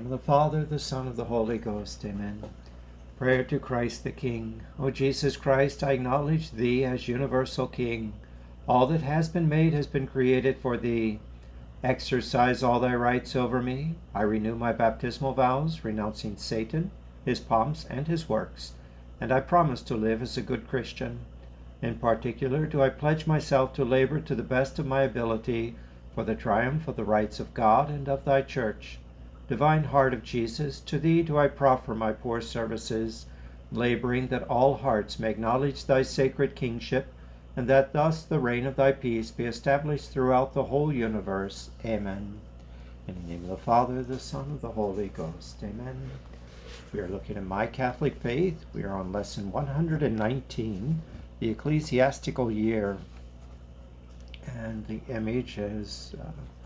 of the Father, the Son, of the Holy Ghost. Amen. Prayer to Christ the King. O Jesus Christ, I acknowledge Thee as universal King. All that has been made has been created for Thee. Exercise all Thy rights over me. I renew my baptismal vows, renouncing Satan, his pomps, and his works, and I promise to live as a good Christian. In particular, do I pledge myself to labor to the best of my ability for the triumph of the rights of God and of Thy Church. Divine Heart of Jesus, to Thee do I proffer my poor services, laboring that all hearts may acknowledge Thy sacred kingship, and that thus the reign of Thy peace be established throughout the whole universe. Amen. In the name of the Father, the Son, of the Holy Ghost. Amen. We are looking at My Catholic Faith. We are on lesson 119, the ecclesiastical year. And the image is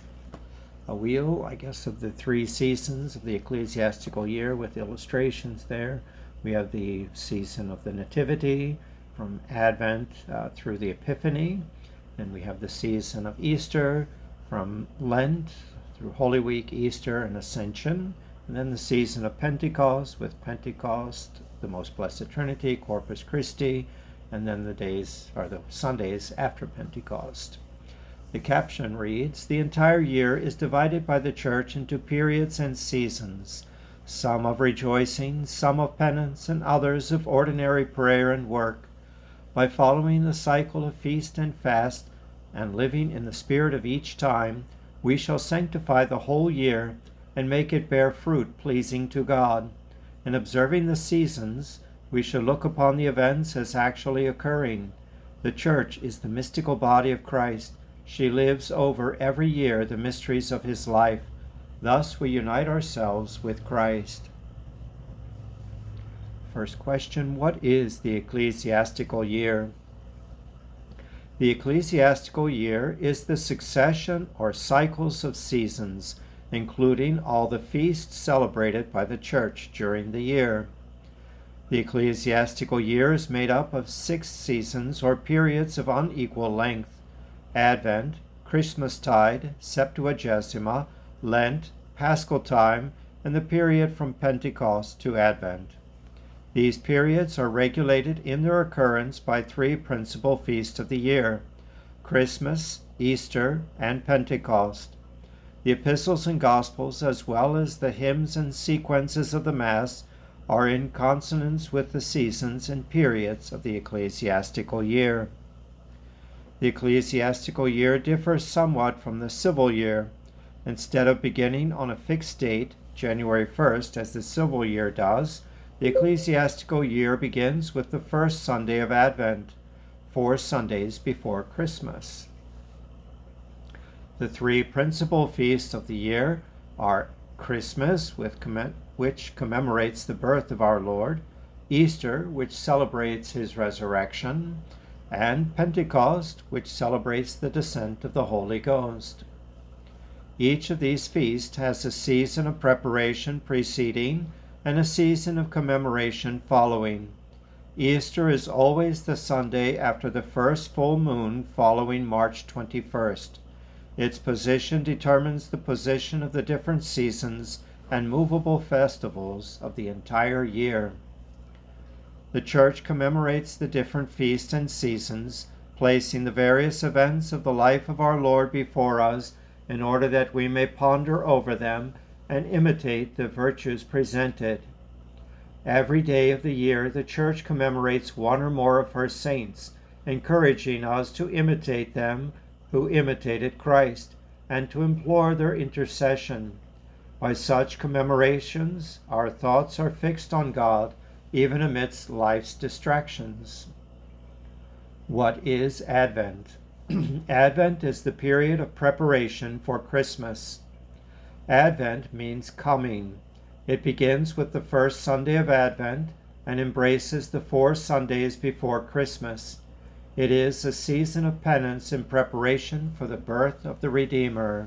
a wheel, I guess, of the 3 seasons of the ecclesiastical year with illustrations there. We have the season of the Nativity from Advent through the Epiphany. Then we have the season of Easter from Lent through Holy Week, Easter, and Ascension. And then the season of Pentecost with Pentecost, the Most Blessed Trinity, Corpus Christi, and then the days or the Sundays after Pentecost. The caption reads, "The entire year is divided by the Church into periods and seasons, some of rejoicing, some of penance, and others of ordinary prayer and work. By following the cycle of feast and fast, and living in the spirit of each time, we shall sanctify the whole year and make it bear fruit pleasing to God. In observing the seasons, we shall look upon the events as actually occurring. The Church is the mystical body of Christ. She lives over every year the mysteries of his life. Thus we unite ourselves with Christ." First question, what is the ecclesiastical year? The ecclesiastical year is the succession or cycles of seasons, including all the feasts celebrated by the Church during the year. The ecclesiastical year is made up of 6 seasons or periods of unequal length: Advent, Christmastide, Septuagesima, Lent, Paschal time, and the period from Pentecost to Advent. These periods are regulated in their occurrence by 3 principal feasts of the year: Christmas, Easter, and Pentecost. The epistles and gospels, as well as the hymns and sequences of the Mass, are in consonance with the seasons and periods of the ecclesiastical year. The ecclesiastical year differs somewhat from the civil year. Instead of beginning on a fixed date, January 1st, as the civil year does, the ecclesiastical year begins with the first Sunday of Advent, 4 Sundays before Christmas. The 3 principal feasts of the year are Christmas, which commemorates the birth of our Lord, Easter, which celebrates his resurrection, and Pentecost, which celebrates the descent of the Holy Ghost. Each of these feasts has a season of preparation preceding and a season of commemoration following. Easter is always the Sunday after the first full moon following March 21st. Its position determines the position of the different seasons and movable festivals of the entire year. The Church commemorates the different feasts and seasons, placing the various events of the life of our Lord before us in order that we may ponder over them and imitate the virtues presented. Every day of the year, the Church commemorates one or more of her saints, encouraging us to imitate them who imitated Christ, and to implore their intercession. By such commemorations, our thoughts are fixed on God, even amidst life's distractions. What is Advent? Advent is the period of preparation for Christmas. Advent means coming. It begins with the first Sunday of Advent and embraces the 4 Sundays before Christmas. It is a season of penance in preparation for the birth of the Redeemer.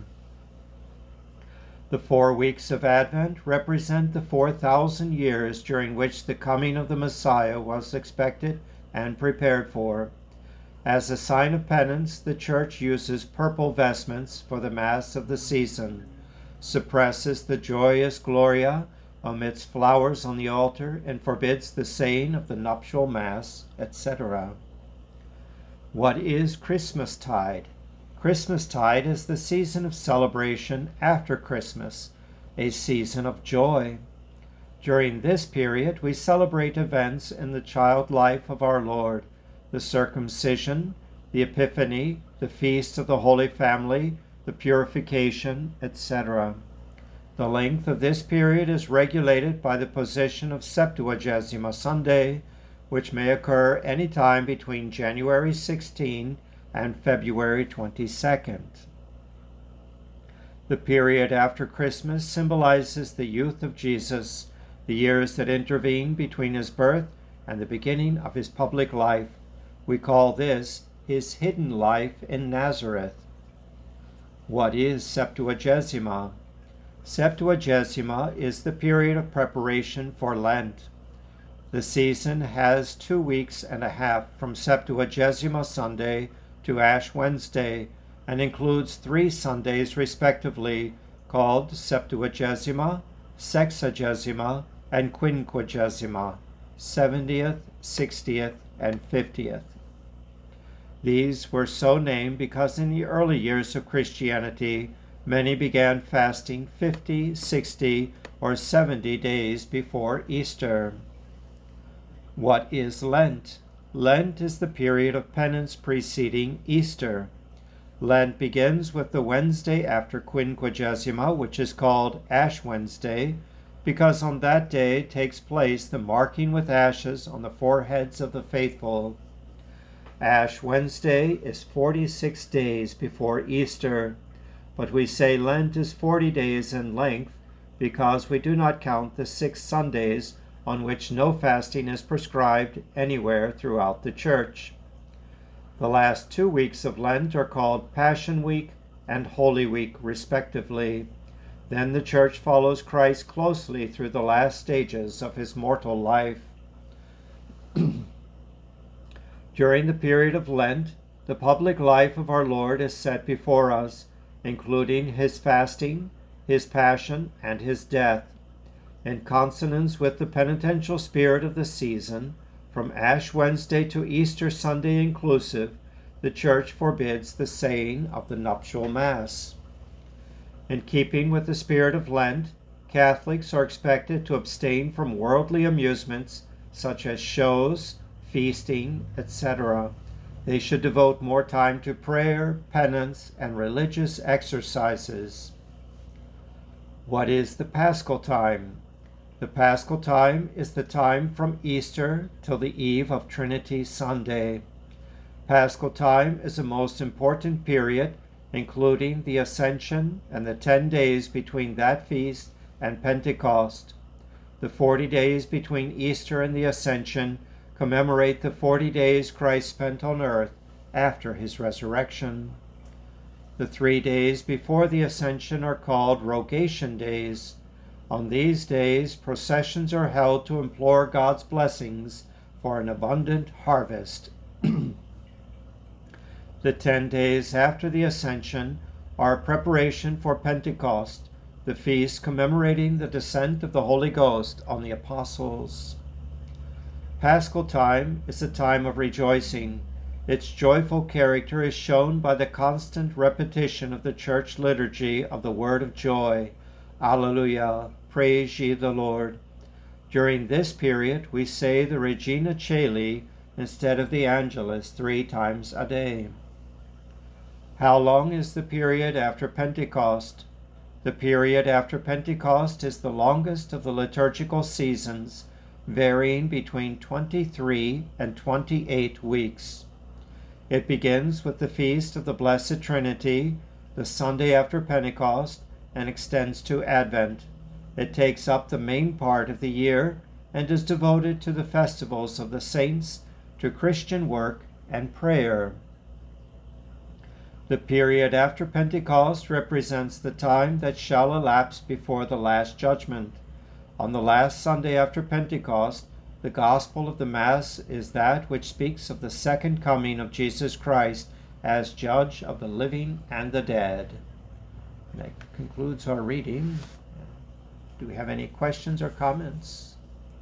The 4 weeks of Advent represent the 4,000 years during which the coming of the Messiah was expected and prepared for. As a sign of penance, the Church uses purple vestments for the Mass of the season. suppresses the joyous Gloria, omits flowers on the altar, and forbids the saying of the nuptial Mass, etc. What is Christmastide? Christmastide is the season of celebration after Christmas, a season of joy. During this period, we celebrate events in the child life of our Lord, the circumcision, the Epiphany, the Feast of the Holy Family, the Purification, etc. The length of this period is regulated by the position of Septuagesima Sunday, which may occur any time between January 16 and February 22nd. The period after Christmas symbolizes the youth of Jesus, the years that intervene between his birth and the beginning of his public life. We call this his hidden life in Nazareth. What is Septuagesima? Septuagesima is the period of preparation for Lent. The season has 2 weeks and a half from Septuagesima Sunday to Ash Wednesday and includes 3 Sundays respectively called Septuagesima, Sexagesima, and Quinquagesima, 70th, 60th, and 50th. These were so named because in the early years of Christianity, many began fasting 50, 60, or 70 days before Easter. What is Lent? Lent is the period of penance preceding Easter. Lent begins with the Wednesday after Quinquagesima, which is called Ash Wednesday, because on that day takes place the marking with ashes on the foreheads of the faithful. Ash Wednesday is 46 days before Easter, but we say Lent is 40 days in length because we do not count the 6 Sundays on which no fasting is prescribed anywhere throughout the Church. The last 2 weeks of Lent are called Passion Week and Holy Week, respectively. Then the Church follows Christ closely through the last stages of his mortal life. During the period of Lent, the public life of our Lord is set before us, including his fasting, his passion, and his death. In consonance with the penitential spirit of the season, from Ash Wednesday to Easter Sunday inclusive, the Church forbids the saying of the nuptial Mass. In keeping with the spirit of Lent, Catholics are expected to abstain from worldly amusements such as shows, feasting, etc. They should devote more time to prayer, penance, and religious exercises. What is the Paschal time? The Paschal time is the time from Easter till the eve of Trinity Sunday. Paschal time is a most important period, including the Ascension and the 10 days between that feast and Pentecost. The 40 days between Easter and the Ascension commemorate the 40 days Christ spent on earth after his resurrection. The 3 days before the Ascension are called Rogation Days. On these days, processions are held to implore God's blessings for an abundant harvest. The 10 days after the Ascension are a preparation for Pentecost, the feast commemorating the descent of the Holy Ghost on the apostles. Paschal time is a time of rejoicing. Its joyful character is shown by the constant repetition of the church liturgy of the word of joy. Alleluia, praise ye the Lord. During this period, we say the Regina Caeli instead of the Angelus 3 times a day. How long is the period after Pentecost? The period after Pentecost is the longest of the liturgical seasons, varying between 23 and 28 weeks. It begins with the Feast of the Blessed Trinity, the Sunday after Pentecost, and extends to Advent. It takes up the main part of the year and is devoted to the festivals of the saints, to Christian work and prayer. The period after Pentecost represents the time that shall elapse before the Last Judgment. On the last Sunday after Pentecost, the Gospel of the Mass is that which speaks of the second coming of Jesus Christ as Judge of the living and the dead. That concludes our reading. Do we have any questions or comments?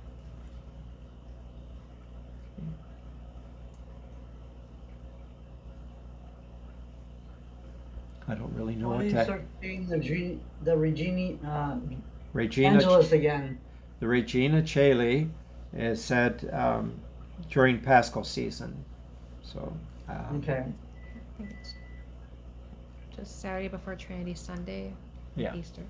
I don't really know Why what do you that. start saying the Regina, Angelus again? the Regina Caeli is said during Paschal season. So. Okay. I think it's just Saturday before Trinity Sunday, Yeah. Easter.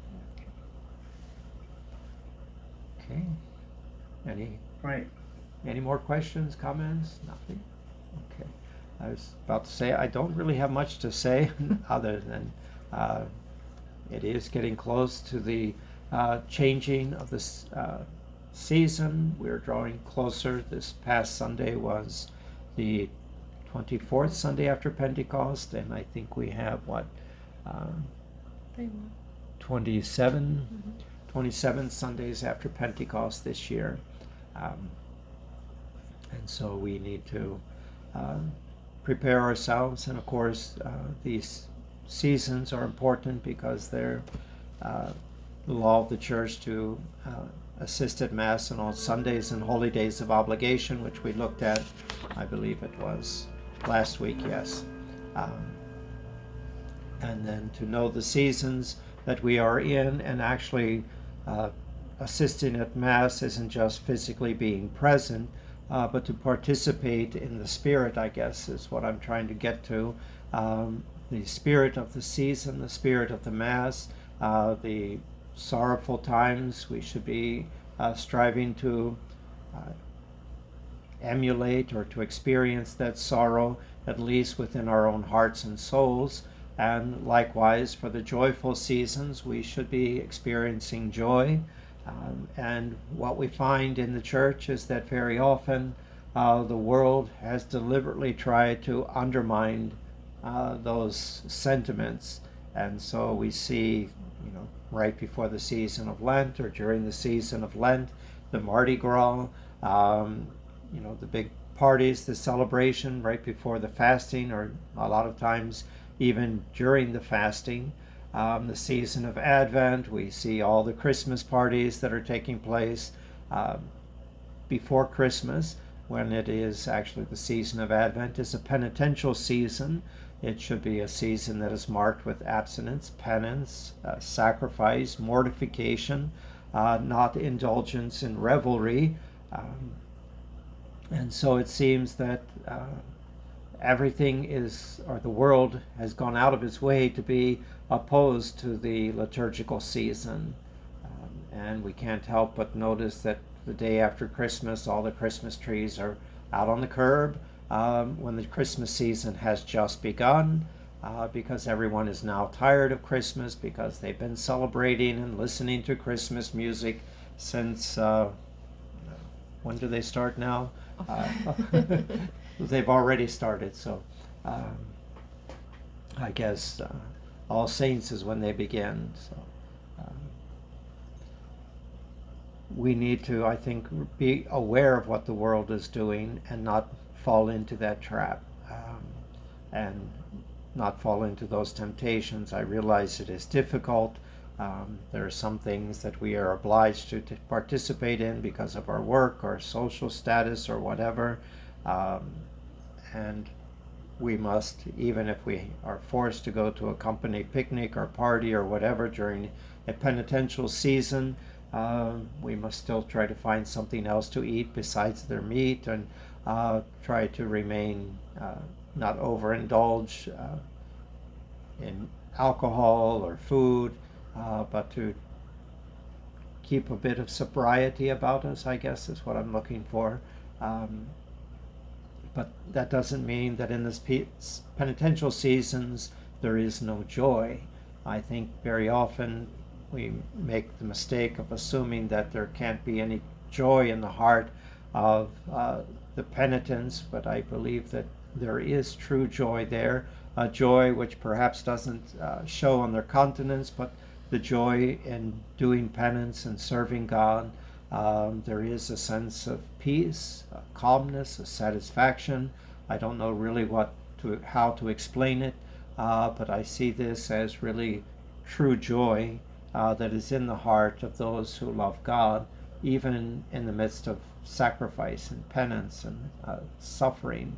Okay. Any Right. Any more questions, comments? Nothing? Okay. I was about to say I don't really have much to say other than it is getting close to the changing of this season. We're drawing closer. This past Sunday was the 24th Sunday after Pentecost, and I think we have what, 27, 27 Sundays after Pentecost this year. And so we need to prepare ourselves. And of course, these seasons are important because they're the law of the church to assist at Mass on all Sundays and holy days of obligation, which we looked at, I believe it was last week, yes. And then to know the seasons that we are in, and actually assisting at Mass isn't just physically being present, but to participate in the spirit, I guess, is what I'm trying to get to. The spirit of the season, the spirit of the Mass, the sorrowful times we should be striving to emulate or to experience that sorrow, at least within our own hearts and souls. And likewise, for the joyful seasons, we should be experiencing joy. And what we find in the church is that very often the world has deliberately tried to undermine those sentiments. And so we see, right before the season of Lent or during the season of Lent, the Mardi Gras, the big parties, the celebration right before the fasting, or a lot of times even during the fasting. The season of Advent, we see all the Christmas parties that are taking place before Christmas, when it is actually the season of Advent, is a penitential season. It should be a season that is marked with abstinence, penance, sacrifice, mortification, not indulgence in revelry. And so it seems that everything is, or the world has gone out of its way to be opposed to the liturgical season. And we can't help but notice that the day after Christmas, all the Christmas trees are out on the curb when the Christmas season has just begun, because everyone is now tired of Christmas, because they've been celebrating and listening to Christmas music since, when do they start now? They've already started, so I guess All Saints is when they begin. So we need to, I think, be aware of what the world is doing and not fall into that trap, and not fall into those temptations. I realize it is difficult. There are some things that we are obliged to participate in because of our work or social status or whatever. And we must, even if we are forced to go to a company picnic or party or whatever during a penitential season, we must still try to find something else to eat besides their meat, and try to remain, not overindulge in alcohol or food, but to keep a bit of sobriety about us, I guess is what I'm looking for. But that doesn't mean that in this penitential seasons there is no joy. I think very often we make the mistake of assuming that there can't be any joy in the heart of the penitents, but I believe that there is true joy there, a joy which perhaps doesn't show on their countenance, but the joy in doing penance and serving God. There is a sense of peace, a calmness, a satisfaction. I don't know really how to explain it, but I see this as really true joy that is in the heart of those who love God, even in the midst of sacrifice and penance and suffering.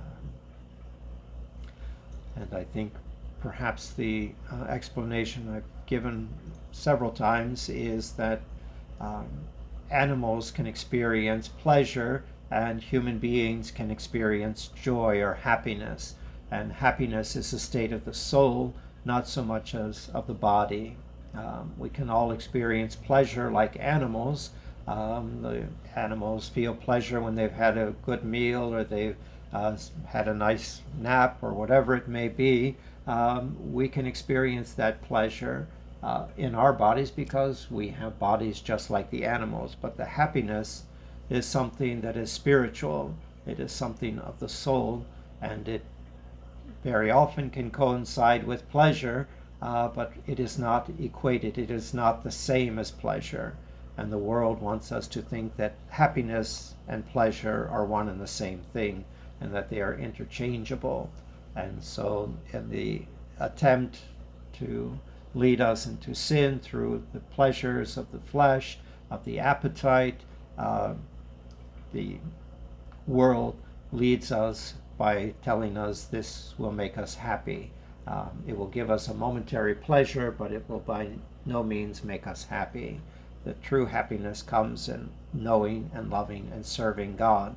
And I think perhaps the explanation I've given several times is that animals can experience pleasure and human beings can experience joy or happiness. And happiness is a state of the soul, not so much as of the body. We can all experience pleasure like animals. The animals feel pleasure when they've had a good meal or they've had a nice nap or whatever it may be. We can experience that pleasure in our bodies because we have bodies just like the animals. But the happiness is something that is spiritual. It is something of the soul, and it very often can coincide with pleasure, but it is not equated. It is not the same as pleasure. And the world wants us to think that happiness and pleasure are one and the same thing, and that they are interchangeable. And so in the attempt to lead us into sin through the pleasures of the flesh, of the appetite, the world leads us by telling us this will make us happy. It will give us a momentary pleasure, but it will by no means make us happy. The true happiness comes in knowing and loving and serving God.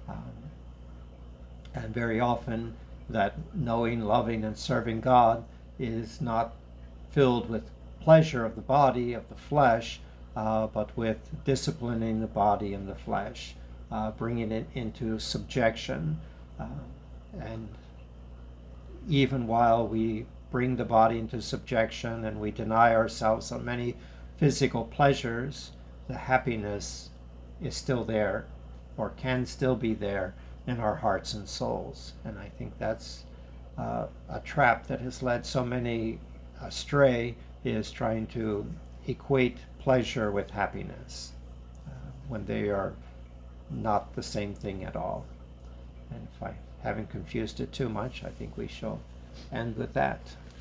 And very often that knowing, loving, and serving God is not filled with pleasure of the body, of the flesh, but with disciplining the body and the flesh, bringing it into subjection. And even while we bring the body into subjection and we deny ourselves on many physical pleasures, the happiness is still there, or can still be there in our hearts and souls. And I think that's a trap that has led so many astray, is trying to equate pleasure with happiness when they are not the same thing at all. And if I haven't confused it too much, I think we shall end with that.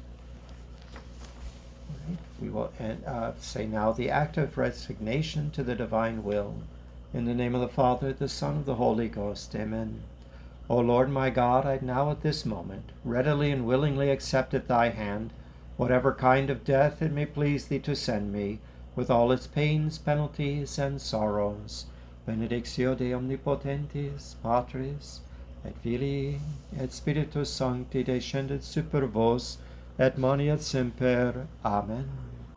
Right. We will say now the act of resignation to the divine will. In the name of the Father, the Son, and the Holy Ghost. Amen. O Lord my God, I now at this moment readily and willingly accept at thy hand whatever kind of death it may please thee to send me, with all its pains, penalties, and sorrows. Benedictio de omnipotentis, Patris, et Filii, et Spiritus Sancti descendet super vos, et maneat semper. Amen.